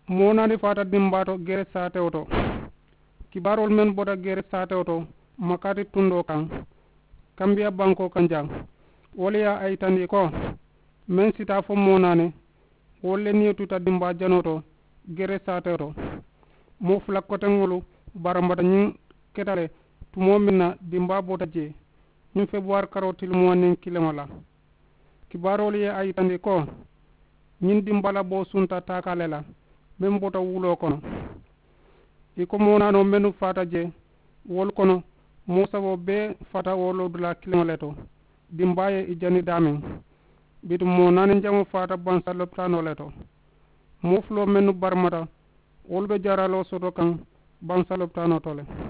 monani fata dimbato gere sate oto kibarol men bota gere sate oto makati tundo kan kambia banko kanjang woliya aytandi ko men sita fo monane wolle ni tuta dimba janoto gere sate oto mo flakotengolu barambata nyin ketale tumo minna dimba bota je nyin februar karotil mo nen kilemala kibarol ye aytandi ko nyin dimbala bo sunta takalela men bota wulo kono iko monano menu fata je wol kono mo sabo be fata wolo dula kilemoleto dimbaye ijani damin bitu mo nani jango fata bansa loptano leto mo flo menu barmata wolbe jaralo soto kan bansa loptano tole